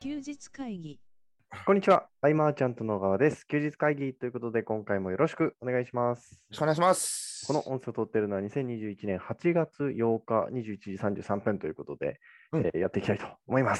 休日会議。 こんにちは。アイマーちゃんと野川です。休日会議ということで、今回もよろしくお願いします。 よろしくお願いします。 この音声を撮っているのは2021年8月8日21時33分ということで、やっていきたいと思います。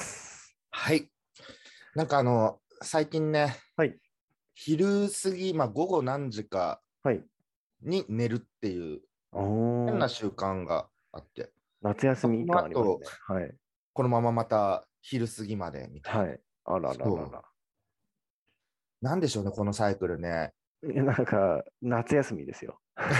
はい。なんか最近ね、 はい。 昼過ぎ、午後何時かはい。 に寝るっていう変な習慣があって、 夏休み感ありますね。はい。 このまままた昼過ぎまでみたいな。 はい。あらららら。 なんでしょうね、このサイクルね。 なんか、夏休みですよ。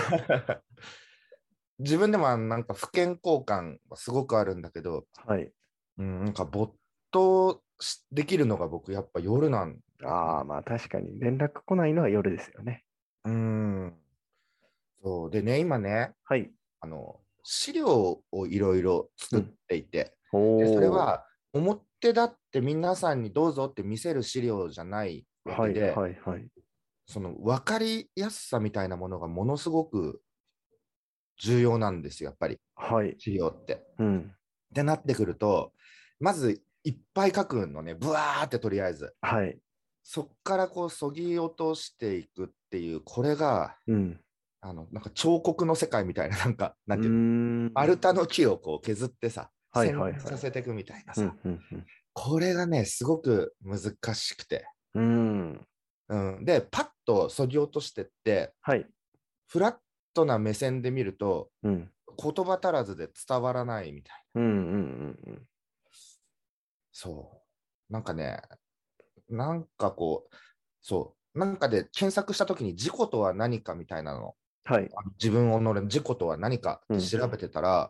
自分でもなんか不健康感はすごくあるんだけど、 はい。 なんか没頭できるのが僕やっぱ夜なんだ。 ああ、まあ確かに連絡来ないのは夜ですよね。 そう。でね、今ね、 はい。 資料をいろいろ作っていて、 でそれは表立って皆さんにどうぞって見せる資料じゃないわけで、その分かりやすさみたいなものがものすごく重要なんですよ、やっぱり。 はい。 資料って。 ってなってくると、まずいっぱい書くのね、ブワーってとりあえず。 はい。 そっからこう、そぎ落としていくっていう、これが、なんか彫刻の世界みたいな、なんていうの、丸太の木をこう削ってさ、線させていくみたいなさ、これがね、すごく難しくて。で、パッとそぎ落としてって、フラットな目線で見ると、言葉足らずで伝わらないみたいな。そう。なんかね、なんかこう、そう。なんかで検索したときに自己とは何かみたいなの。自分を己の自己とは何かって調べてたら、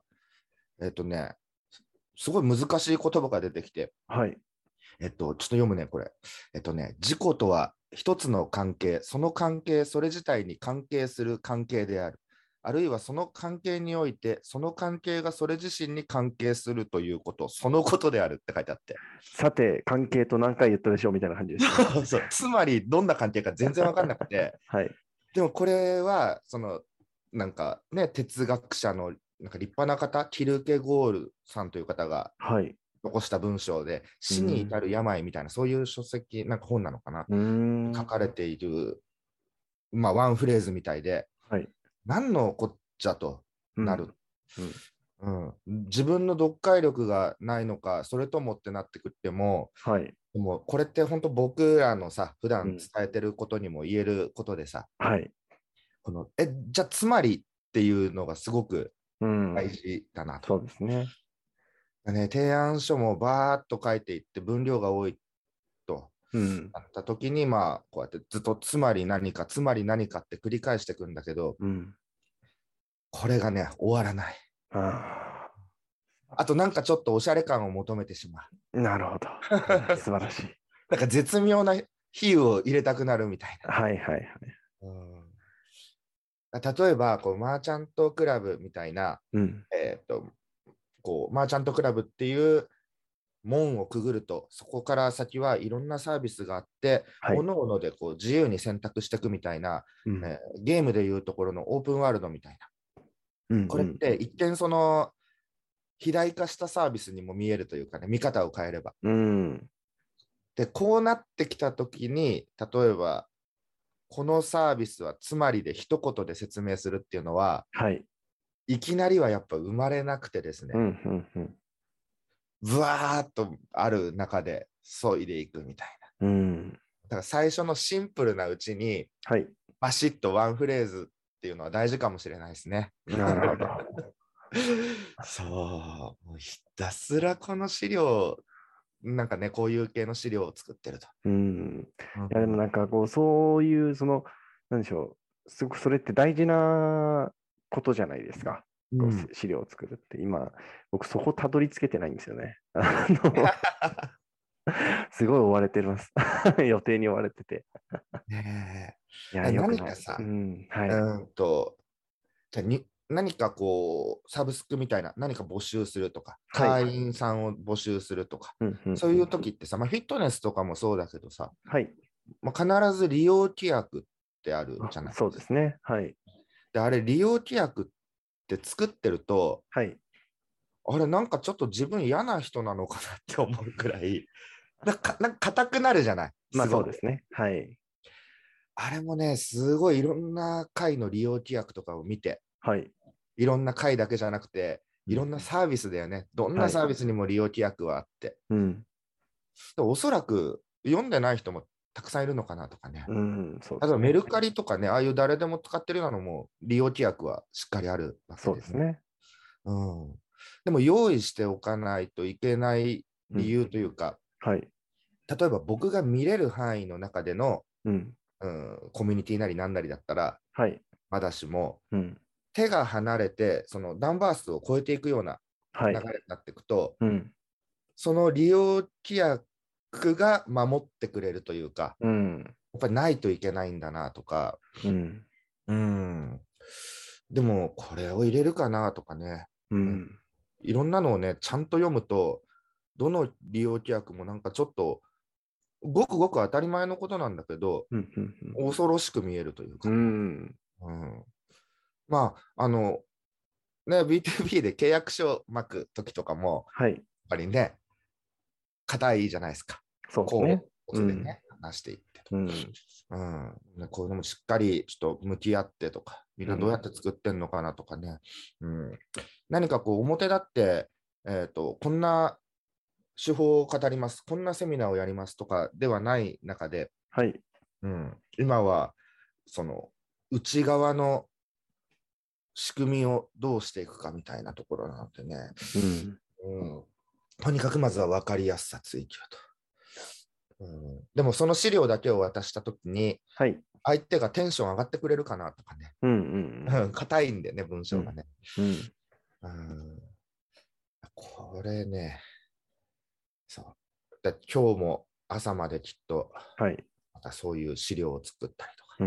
すごい難しい言葉が出てきて、ちょっと読むね、これ。自己とは一つの関係、その関係、それ自体に関係する関係である。あるいはその関係において、その関係がそれ自身に関係するということ、そのことであるって書いてあって。 さて、関係と何回言ったでしょうみたいな感じです、 そうつまり、どんな関係か全然わかんなくて。でもこれは、なんかね、哲学者のなんか立派な方、キルケゴールさんという方が残した文章で、死に至る病みたいな、そういう書籍、なんか本なのかな、書かれている、ワンフレーズみたいで、何のこっちゃとなる。自分の読解力がないのか、それともってなってくっても、でもこれって本当僕らのさ、普段伝えてることにも言えることでさ、じゃあつまりっていうのがすごく大事だなと。 そうですね。 提案書もバーっと書いていって分量が多いとなった時に、こうやってずっとつまり何か、つまり何かって繰り返していくんだけど、これがね、終わらない。あとなんかちょっとおしゃれ感を求めてしまう。なるほど。素晴らしい。 なんか絶妙な比喩を入れたくなるみたいな。例えば、マーチャントクラブみたいな、マーチャントクラブっていう門をくぐると、そこから先はいろんなサービスがあって、各々で自由に選択していくみたいな、ゲームでいうところのオープンワールドみたいな。これって一見肥大化したサービスにも見えるというかね、見方を変えれば。で、こうなってきたときに、例えば、このサービスはつまりで一言で説明するっていうのは、いきなりはやっぱ生まれなくてですね、ぶわーっとある中で削いでいくみたいな。だから最初のシンプルなうちに、バシッとワンフレーズっていうのは大事かもしれないですね。 なるほど。 そう。ひたすらこの資料、なんかね、こういう系の資料を作ってると。 いや、でもなんかそういう、なんでしょう、すごくそれって大事なことじゃないですか。資料を作るって。今、僕そこたどり着けてないんですよね。すごい追われてます。予定に追われてて。 いや、何かさ、何かサブスクみたいな、何か募集するとか、会員さんを募集するとか、そういう時ってさ、フィットネスとかもそうだけどさ、必ず利用規約ってあるじゃないですか。 そうですね。 で、あれ、利用規約って作ってると、あれ、なんかちょっと自分嫌な人なのかなって思うくらい、 なんか硬くなるじゃない。 まあそうですね。はい。 あれもね、すごいいろんな回の利用規約とかを見て、 はい。 いろんな回だけじゃなくて、いろんなサービスだよね。どんなサービスにも利用規約はあって。 うん。 おそらく読んでない人もたくさんいるのかなとかね。 うん、そうで例えばすね。 メルカリとかね、ああいう誰でも使ってるようなのも利用規約はしっかりあるわけでね。 そうですね。 うん。でも用意しておかないといけない理うん。 由というか、 はい。 例えば僕が見れる範囲の中での、 うん。 コミュニティなりなんなりだったら、 はい。 まだしも、 うん。 手が離れて、そのダンバースを超えていくようなはい。 流れになっていくと、 うん。 その利用規約が守ってくれるというか、 うん。 やっぱりないといけないんだなとか、 うん。 うん。でも、これを入れるかなとかね、 うん。 いろんなのをね、ちゃんと読むと、どの利用規約もなんかちょっと、ごくごく当たり前のことなんだけど、 うん。うん。 恐ろしく見えるといううか。 ん。 うん、まあ、ね、B2B で契約書を巻くときとかも、 はい。 やっぱりね、硬いじゃないですか。 そうですね。 でね、話していってと。 うん。 こういうのもしっかりちょっと向き合ってとか、みんなどうやうん。 って作ってんのかなとかね。何かこう表立って、こんな手法を語ります、こんなセミナーをやりますとかではない中で、 はい。 今はその内側の仕組みをどうしていくかみたいなところなのでね、 うん。 とにかくまずは分かりやすさ追求と。でもその資料だけを渡したときに、 はい。 相手がテンション上がってくれるかなとかね。 うん。うん。 硬いんでね、文章がね。 うん。 これね、そう。今日も朝まできっと、 はい。 またそういう資料を作ったりとか。 うん。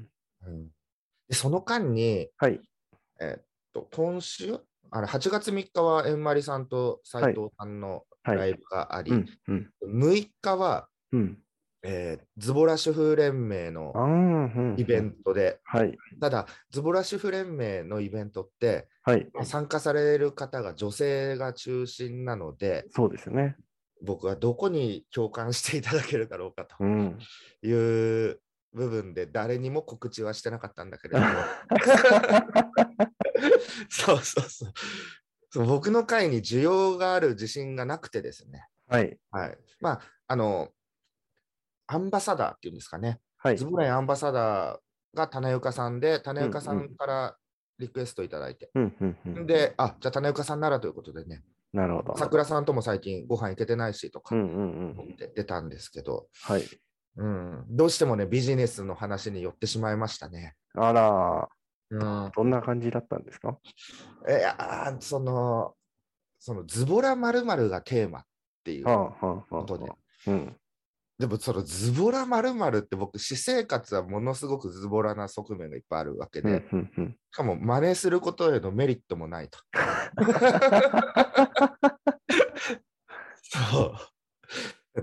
でその間に、 はい。 今週、8月3日はえんまりさんと斉藤さんのライブがあり、6日は、ズボラ主婦連盟のイベントで、ただ、ズボラ主婦連盟のイベントって、参加される方が女性が中心なので、 そうですね。 僕はどこに共感していただけるだろうかという部分で誰にも告知はしてなかったんだけれどもそう僕の会に需要がある自信がなくてですね、まあアンバサダーっていうんですかね、ズボランアンバサダーが種岡さんで、種岡さんからリクエストいただいて、で、じゃあ種岡さんならということでね、 なるほど。 桜さんとも最近ご飯行けてないしとか出たんですけど、どうしてもね、ビジネスの話に寄ってしまいましたね。 あら、どんな感じだったんですか？ いや、そのズボラ〇〇がテーマっていうことで。でもそのズボラ〇〇って僕、私生活はものすごくズボラな側面がいっぱいあるわけで、しかも真似することへのメリットもないと。そう。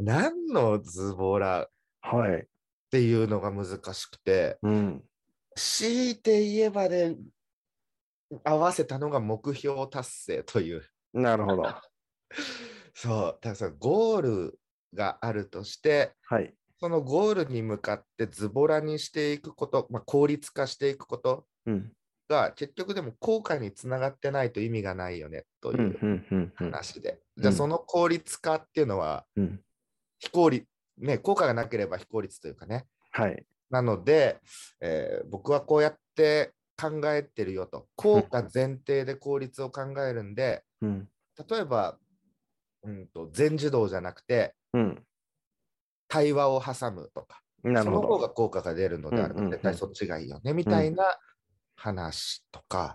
何のズボラっていうのが難しくて、強いて言えばね、合わせたのが目標達成という。 なるほど。 そう。だからゴールがあるとして、そのゴールに向かってズボラにしていくこと、効率化していくことが、結局でも効果につながってないと意味がないよねという話で。じゃあその効率化っていうのは、非効率、ね、効果がなければ非効率というかね。なので、僕はこうやって考えてるよと。効果前提で効率を考えるんで、例えば、全自動じゃなくて、対話を挟むとか、その方が効果が出るのであれば、絶対そっちがいいよね、みたいな話とか、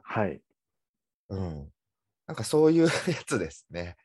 なんかそういうやつですね。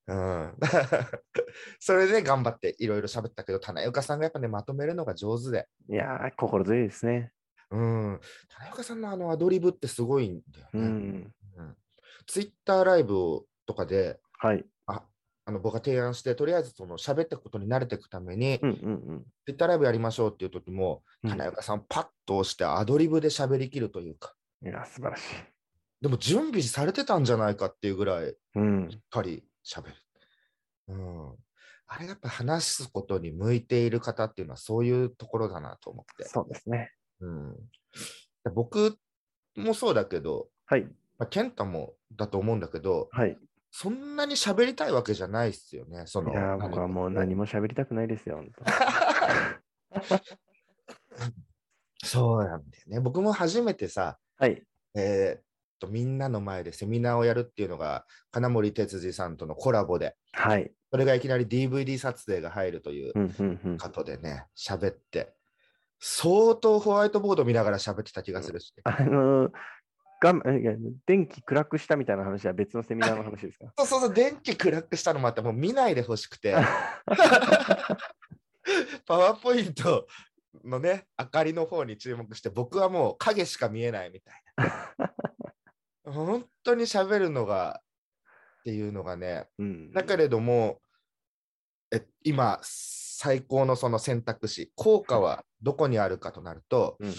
それで頑張っていろいろ喋ったけど、種岡さんがやっぱね、まとめるのが上手で。 いやー、心強いですね。 種岡さんのアドリブってすごいんだよね。ツイッターライブとかで、僕が提案して、とりあえずその喋ったことに慣れていくために、ツイッターライブやりましょうっていう時も、種岡さんパッと押してアドリブで喋りきるというか。 いや、素晴らしい。 でも準備されてたんじゃないかっていうぐらい、しっかり喋る。 あれやっぱ話すことに向いている方っていうのはそういうところだなと思って。 そうですね。 うん、僕もそうだけど、 はい。 健太もだと思うんだけど、 はい。 そんなに喋りたいわけじゃないっすよね、そのいやー、僕は何かもう何も喋りたくないですよ、本当。 そうなんだよね。僕も初めてさ、 はい。 みんなの前でセミナーをやるっていうのが、金森哲司さんとのコラボで、 はい。 それがいきなり DVD 撮影が入るといううん、うん、うん。 ことでね、喋って、相当ホワイトボード見ながら喋ってた気がするし。 あのーいや電気暗くしたみたいな話は別のセミナーの話ですか？ そうそうそう、電気暗くしたのもあって、もう見ないでほしくて、パワーポイントのね、明かりの方に注目して、僕はもう影しか見えないみたいな。本当に喋るのがっていうのがね、 うん、 だけれども、今、最高のその選択肢、効果はどこにあるかとなると、 うん、うん、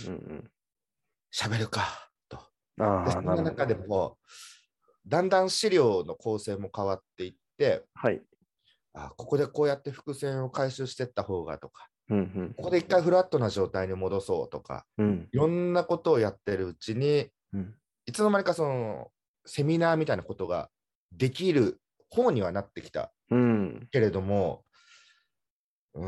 喋るかと。 うん。ああ、 でそんななるほど。 中でも、だんだん資料の構成も変わっていって、 はい。 ここでこうやって伏線を回収していった方がとか、 うん、 ここで一回フラットな状態に戻そうとか、 うん、うん、 いろんなことをやってるうちに、 うん。 いつの間にかそのセミナーみたいなことができる方にはなってきたうん。 けれども、うん、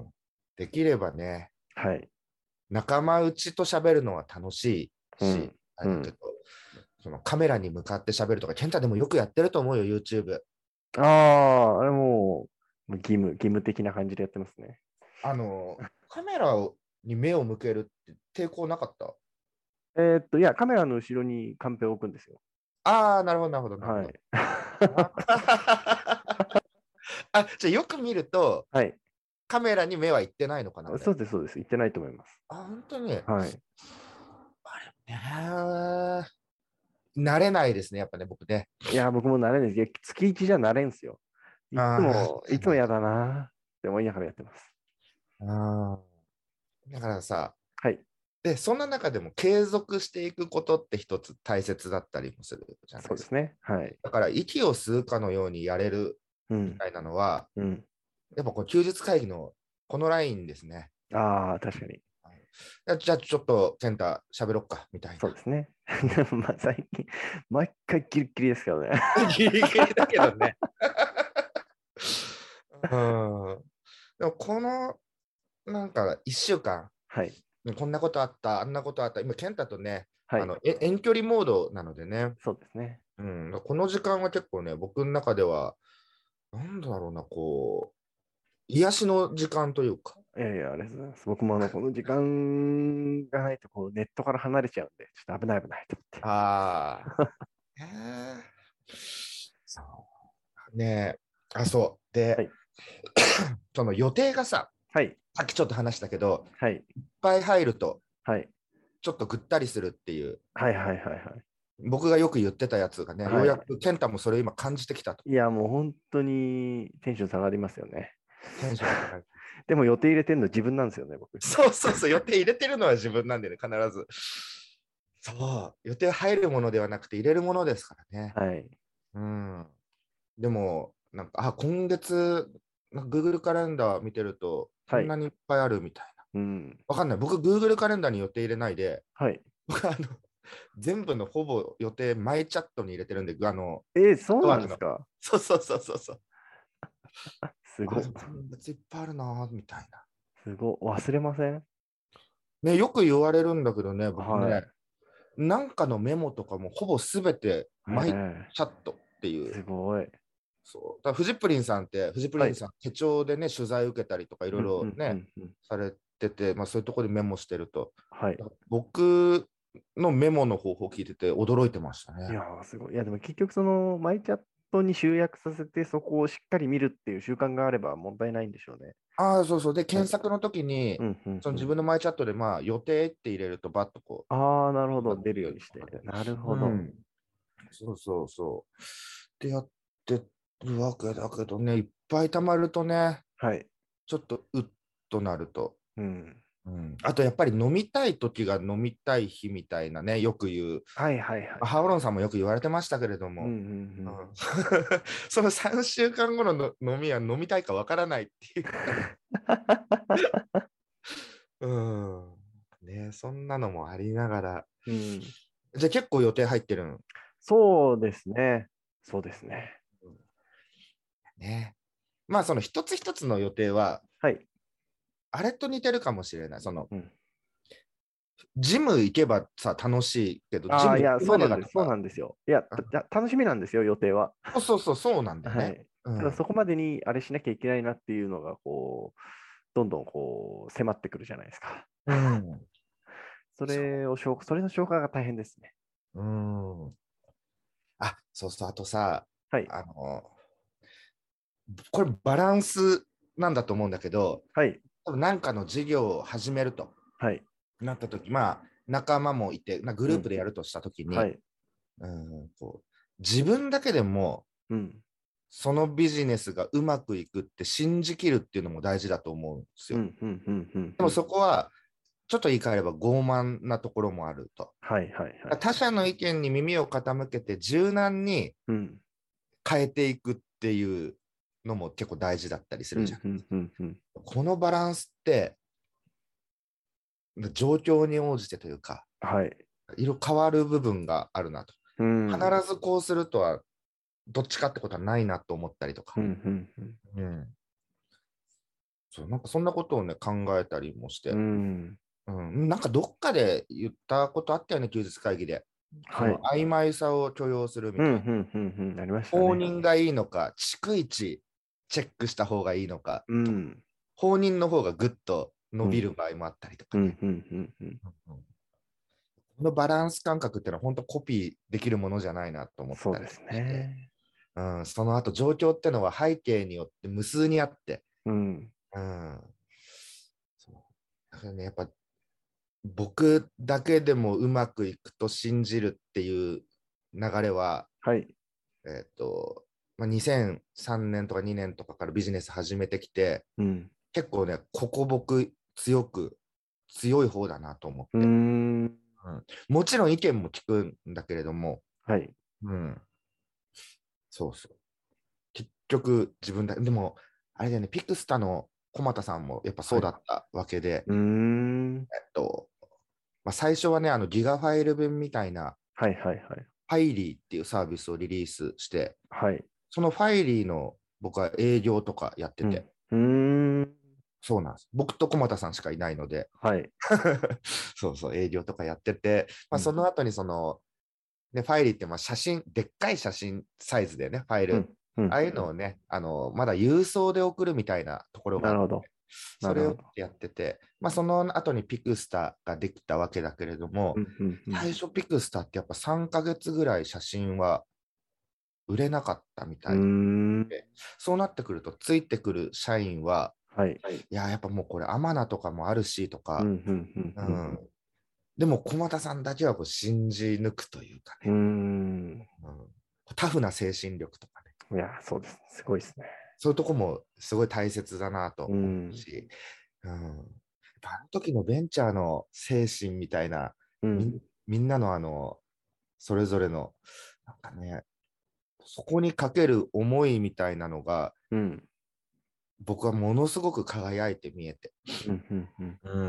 できればね、 はい。 仲間内と喋るのは楽しいし、 うん、 あれだけど、 うん。 そのカメラに向かって喋るとか、健太でもよくやってると思うよ、YouTube。 ああ、あれもう義務的な感じでやってますね。 カメラに目を向けるって抵抗なかった？ いや、カメラの後ろにカンペを置くんですよ。 ああ、なるほど、なるほど、なるほど。 はい。 じゃあよく見ると、 はい。 カメラに目は行ってないのかな、あれ。 そうです、そうです。言ってないと思います。 本当に。 はい。 あ慣れないですね、やっぱね、僕ね。 いや、僕も慣れないです。いや月1じゃ慣れんすよ。 あいつもやだなって思いながらやってます。 あだからさ、 はい。 で、そんな中でも継続していくことって一つ大切だったりもするじゃないですか。 そうですね。はい。 だから、息を吸うかのようにやれるうん。 みたいなのは、 うん。 やっぱこう休日会議のこのラインですね。 ああ、確かに。 じゃあちょっと、健太、喋ろっか、みたいな。 そうですね。まあ、最近、毎回ギリギリですけどね。 ギリギリだけどね。うん。でも、この、なんか、1週間、 はい。 こんなことあった、あんなことあった、今、健太とね、 はい。 遠距離モードなのでね、 そうですね。 うん、この時間は結構ね、僕の中では、なんだろうな、こう、癒しの時間というか。 いやいや、ありがとうございます。僕もこの時間がないとネットから離れちゃうんで、ちょっと危ない危ないと思って。 ああ、そうねそう。で、 はい。 その予定がさ、 はい。 さっきちょっと話したけど、 はい。 いっぱい入ると、 はい。 ちょっとぐったりするっていう、 はいはいはいはい。 僕がよく言ってたやつがね、ようはい。 やく健太もそれを今感じてきたと。 いや、もう本当にテンション下がりますよね。 テンションが上がる。 でも予定入れてるの自分なんですよね、僕。 そうそうそう、予定入れてるのは自分なんでね、必ず。そう、予定入るものではなくて入れるものですからね。 はい。 うん。でも、なんか、今月、なんか Google カレンダー見てると、こはい。 んなにいっぱいあるみたいな。 うん。 わかんない。僕、Google カレンダーに予定入れないで、 はい。 僕全部のほぼ予定、マイチャットに入れてるんで、 そうワークの。 なんですか？ そうそうそうそうそう。 すご。 今月いっぱいあるな、みたいな。 すご。忘れません？ ね、よく言われるんだけどね、僕ね、 はい。 なんかのメモとかもほぼすべてマイチャットっていう。 すごい。 そう。だからフジプリンさんって、フジプリはい。 ンさん、手帳でね、取材受けたりとかいろいろね、 うん。 されてて、そういうところでメモしてると、 はい。 僕のメモの方法を聞いてて驚いてましたね。 いやー、すごい。いや、でも結局マイチャットに集約させて、そこをしっかり見るっていう習慣があれば問題ないんでしょうね。 そうそう。で、 はい。 検索の時に、そのうん。 自分のマイチャットで、予定って入れると、バッとこああ、なるほう、 ど。 が出る出ようにして。 るとかで。 なるほど。 うん。そうそうそう。で、やってるわけだけどね、いっぱい溜まるとね、 はい。 ちょっとうっとなると、 うん。 うん、あとやっぱり飲みたい時が飲みたい日みたいなね、よく言う。 はいはいはい。 ハオロンさんもよく言われてましたけれども、 うんうんうん。 うん、その3週間後の飲みは飲みたいかわからないっていう。うん。ね、そんなのもありながら。 うん、 じゃあ結構予定入ってるん？ そうですね。そうですね。 ね。まあその一つ一つの予定は、 はい。 あれと似てるかもしれない。 うん、 ジム行けばさ、楽しいけど、ジああ、いや、 ム行くまそうなんです。そうでがとか、 なんですよ。いや、楽しみなんですよ、予定は。 そうそうそう、そうなんだよね。 はい。 うん。 ただそこまでにあれしなきゃいけないなっていうのが、こう、どんどんこう、迫ってくるじゃないですか。 うん。そそれの消化が大変ですね。 う。うん。あ、そうそう、あとさ、 はい。 あの、これバランスなんだと思うんだけど、 はい。 多分なんかの事業を始めるとはい。 なったとき、まあ、仲間もいて、グループうん。 でやるとしたときに、 はい。 自分だけでもうん。 そのビジネスがうまくいくって信じきるっていうのも大事だと思うんですよ。 うん。うん。うん。うん。 でもそこは、ちょっと言い換えれば傲慢なところもあると。 はい。はい。はい。 他者の意見に耳を傾けて柔軟にうん。 変えていくっていうのも結構大事だったりすうん。 るじゃん。 うん。うん。うん。 このバランスって状況に応じてというか、 はい。 色変わる部分があるなと。 うん。 必ずこうするとはどっちかってことはないなと思ったりとか。 うん。うん。うん。 うん。そう、なんかそんなことをね、考えたりもしうて。 ん。 うん。なんかどっかで言ったことあったよね、休日会議で。そはい。 の曖昧さを許容するみうん。 たいな。 うん。うん。うん。ありました放ね。 任がいいのか、逐一チェックした方がいいのかとか、 うん。 放任の方がぐっと伸びうん。 る場合もあったりとかうん。 ね。 うん。うん。うん。 うん、このバランス感覚っていうのは本当コピーできるものじゃないなと思ったりそうですして、 ね。 うん、その後状況っていうのは背景によって無数にあって、 うん。 うん、そうだからね、やっぱ僕だけでもうまくいくと信じるっていう流れは、 はい。 えっと、2003年とか2年とかからビジネス始めてきて、 うん。 結構ね、ここ僕強い方だなと思っうーて、 ん。 うん。もちろん意見も聞くんだけれども、 はい。 うん、そうそう。結局自分だ、でも、あれだよね、ピクスタの駒田さんもやっぱそはい。 うだったわけで、 うーん。 と、最初はね、ギガファイル分みたいな、 はいはいはい。 ファイリーっていうサービスをリリースして、 はい。 そのファイリーの僕は営業とかやってて、 うん。うーん。 そうなんです。僕と駒田さんしかいないので、 はい。 そうそう、営業とかやってて、 うん。 その後にね、ファイリーって写真、でっかい写真サイズでね、ファイル。 うん。うん。 ああいうのをね、まだ郵送で送るみたいなところがあって、 なるほど。なそれをるほど。 やってて、その後にピクスタができたわけだけれども、 うん。うん。うん。 最初ピクスタってやっぱ3ヶ月ぐらい写真は売れなかったみうーたいん。 で、そうなってくると、ついてくる社員は、 はい。 いや、やっぱもうこれ、アマナとかもあるしとうん。うか、 ん。うん。 うん。でも、駒田さんだけはこう信じ抜くというかうん。うね、 ーん。 うん、タフな精神力とかね、 いや、そうです。すごいですね。 そういうとこもすごい大切だなと思ううん。 し、うん、あの時のベンチャーの精神みたいな、みんうん。 みんなのそれぞれの、なんかね、そこにかける思いみたいなのが、 うん。 僕はものすごく輝いて見えて、 うん。うん。うん。 うん、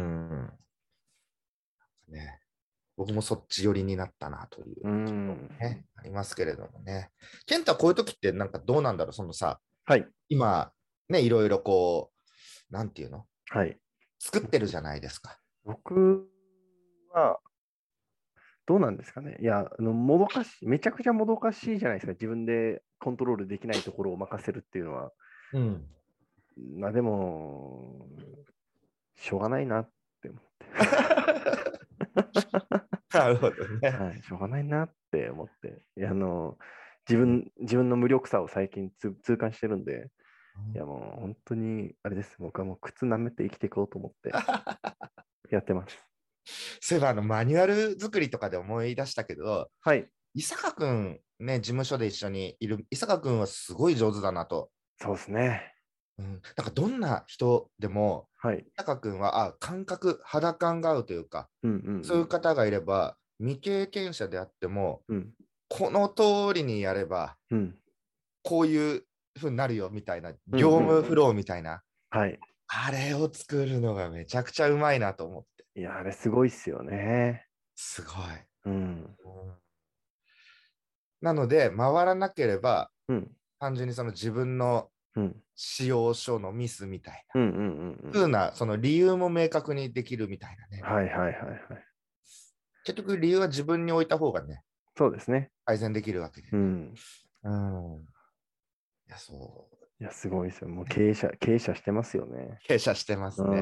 ね、僕もそっち寄りになったなといううところもん。 ね、ありますけれどもね。健太はこういう時ってなんかどうなんだろう、そのさ、 はい。 今、ね、いろいろこう、なんていうのはい。 作ってるじゃないですか。 僕は、どうなんですかね。いや、もどかしい、めちゃくちゃもどかしいじゃないですか。自分でコントロールできないところを任せるっていうのは。 うん。 まあでも、しょうがないなって思って。 なるほどね。 はい、しょうがないなって思って。いや、自分の無力さを最近痛感してるんで、いやもう本当に、あれです。僕はもう靴舐めて生きていこうと思ってやってます。 そういえばマニュアル作りとかで思い出したけど、 はい。 伊坂くんね、事務所で一緒にいる伊坂くんはすごい上手だなと。 そうですね。 なんかどんな人でも、 はい。 タカ君は肌感が合うというか、そういう方がいれば、未経験者であっても、この通りにやれば、こういう風になるよみたいな、業務フローみたいな、 はい。 あれを作るのがめちゃくちゃうまいなと思って。 いや、あれすごいっすよね。 すごい。なので、回らなければ、単純にその自分の使用書のミスみたいな、風な、その理由も明確にできるみたいなね。 はいはいはいはい。 結局、理由は自分に置いた方がね、 そうですね。 改善できるわけで。いや、そう。 いや、すごいですよ。もう経営者してますよね。 経営者してますね。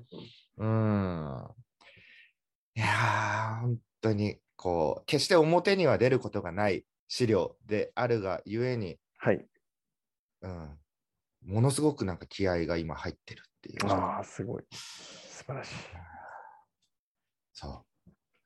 いやー、本当に、決して表には出ることがない資料であるがゆえに、 はい。 ものすごくなんか気合が今入ってるっていう。 ああ、すごい。素晴らしい。 そう。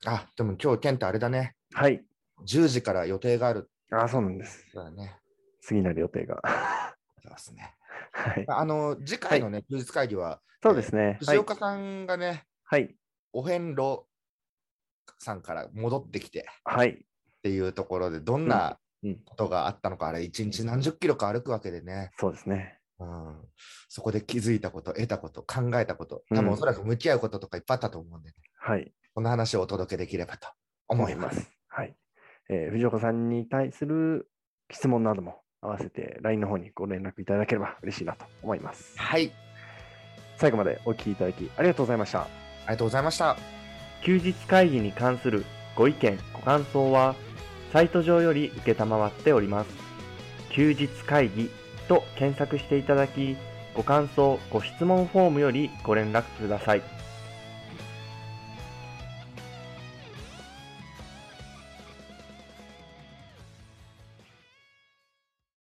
でも今日、ケンタあれだね。 はい。 10時から予定がある。 そうなんです。 そうだね。 次なる予定が。 そうですね。 はい。 次回のね、休日会議は、 そうですね。 藤岡さんがね、 はい。 お遍路さんから戻ってきて、 はい。 っていうところで、どんなことがあったのか、あれ、1日何十キロか歩くわけでね。 そうですね。 そこで気づいたこと、得たこと、考えたこと、多分おそらく向き合うこととかいっぱいあったと思うんで、ね、 はい。 この話をお届けできればと思います。 はい。藤岡さんに対する質問なども合わせて LINE の方にご連絡いただければ嬉しいなと思います。 はい。 最後までお聞きいただきありがとうございました。 ありがとうございました。 休日会議に関するご意見、ご感想は、サイト上より受けたまわっております。休日会議と検索していただき、ご感想、ご質問フォームよりご連絡ください。